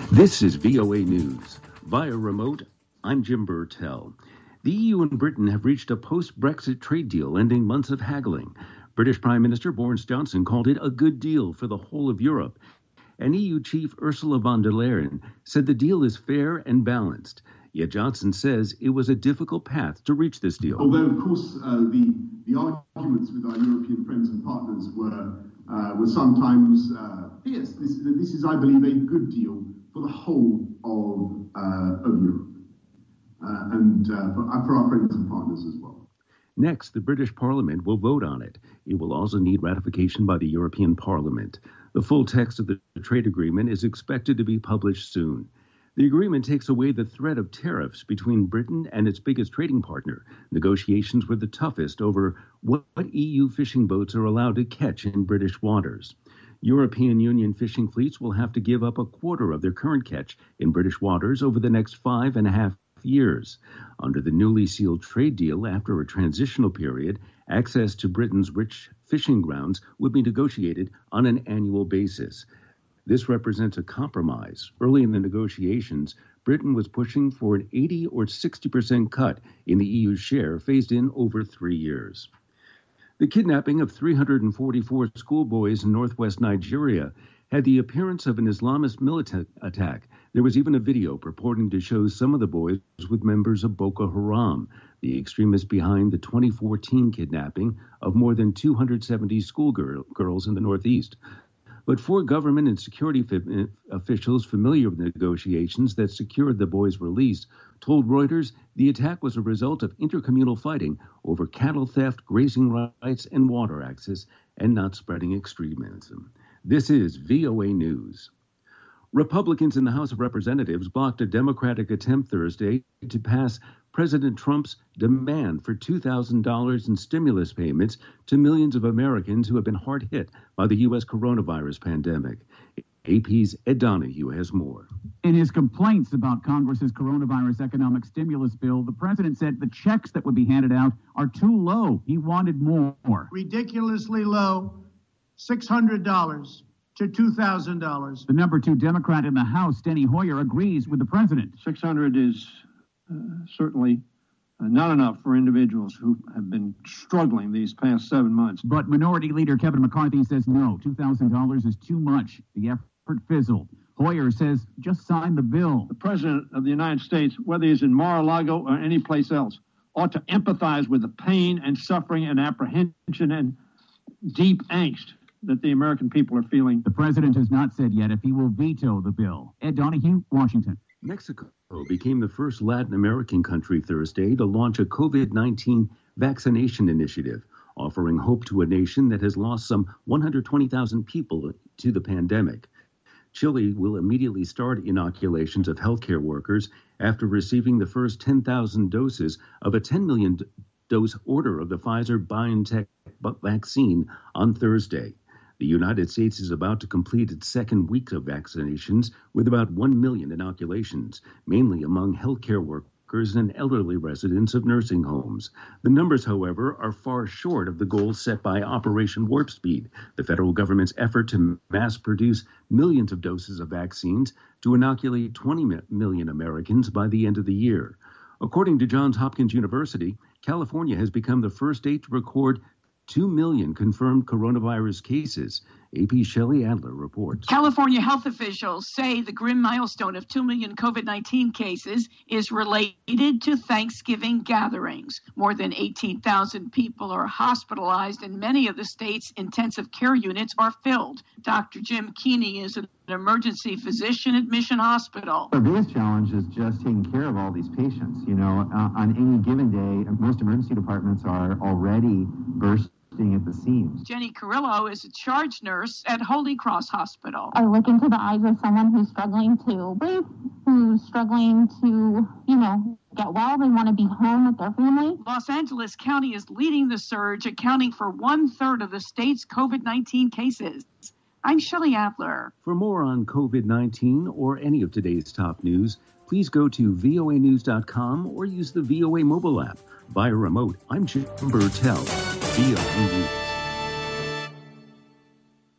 This is VOA News. Via remote, I'm Jim Burtell. The EU and Britain have reached a post-Brexit trade deal ending months of haggling. British Prime Minister Boris Johnson called it a good deal for the whole of Europe. And EU Chief Ursula von der Leyen said the deal is fair and balanced. Yet Johnson says it was a difficult path to reach this deal. Although, of course, the arguments with our European friends and partners were sometimes fierce. This is, I believe, a good deal for the whole of Europe and for our friends and partners as well. Next, the British Parliament will vote on it. It will also need ratification by the European Parliament. The full text of the trade agreement is expected to be published soon. The agreement takes away the threat of tariffs between Britain and its biggest trading partner. Negotiations were the toughest over what EU fishing boats are allowed to catch in British waters. European Union fishing fleets will have to give up a quarter of their current catch in British waters over the next 5.5 years. Under the newly sealed trade deal, after a transitional period, access to Britain's rich fishing grounds would be negotiated on an annual basis. This represents a compromise. Early in the negotiations, Britain was pushing for an 80 or 60% cut in the EU's share phased in over 3 years. The kidnapping of 344 schoolboys in northwest Nigeria had the appearance of an Islamist militant attack. There was even a video purporting to show some of the boys with members of Boko Haram, the extremists behind the 2014 kidnapping of more than 270 schoolgirls in the Northeast. But four government and security officials familiar with negotiations that secured the boys' release told Reuters the attack was a result of intercommunal fighting over cattle theft, grazing rights, and water access, and not spreading extremism. This is VOA News. Republicans in the House of Representatives blocked a Democratic attempt Thursday to pass President Trump's demand for $2,000 in stimulus payments to millions of Americans who have been hard hit by the U.S. coronavirus pandemic. AP's Ed Donahue has more. In his complaints about Congress's coronavirus economic stimulus bill, the president said the checks that would be handed out are too low. He wanted more. Ridiculously low, $600 to $2,000. The number 2 Democrat in the House, Steny Hoyer, agrees with the president. $600 is certainly not enough for individuals who have been struggling these past 7 months. But Minority Leader Kevin McCarthy says no, $2,000 is too much. The effort fizzled. Hoyer says just sign the bill. The president of the United States, whether he's in Mar-a-Lago or any place else, ought to empathize with the pain and suffering and apprehension and deep angst that the American people are feeling. The president has not said yet if he will veto the bill. Ed Donahue, Washington. Mexico became the first Latin American country Thursday to launch a COVID-19 vaccination initiative, offering hope to a nation that has lost some 120,000 people to the pandemic. Chile will immediately start inoculations of healthcare workers after receiving the first 10,000 doses of a 10 million dose order of the Pfizer-BioNTech vaccine on Thursday. The United States is about to complete its second week of vaccinations with about 1 million inoculations, mainly among healthcare workers and elderly residents of nursing homes. The numbers, however, are far short of the goals set by Operation Warp Speed, the federal government's effort to mass produce millions of doses of vaccines to inoculate 20 million Americans by the end of the year. According to Johns Hopkins University, California has become the first state to record 2 million confirmed coronavirus cases. AP's Shelley Adler reports. California health officials say the grim milestone of 2 million COVID-19 cases is related to Thanksgiving gatherings. More than 18,000 people are hospitalized, and many of the state's intensive care units are filled. Dr. Jim Keeney is an emergency physician at Mission Hospital. The biggest challenge is just taking care of all these patients. On any given day, most emergency departments are already bursting at the seams. Jenny Carrillo is a charge nurse at Holy Cross Hospital. I look into the eyes of someone who's struggling to breathe, who's struggling to, get well. They want to be home with their family. Los Angeles County is leading the surge, accounting for 1/3 of the state's COVID-19 cases. I'm Shelley Adler. For more on COVID-19 or any of today's top news, please go to voanews.com or use the VOA mobile app. Via remote, I'm Jim Burtell, VOA News.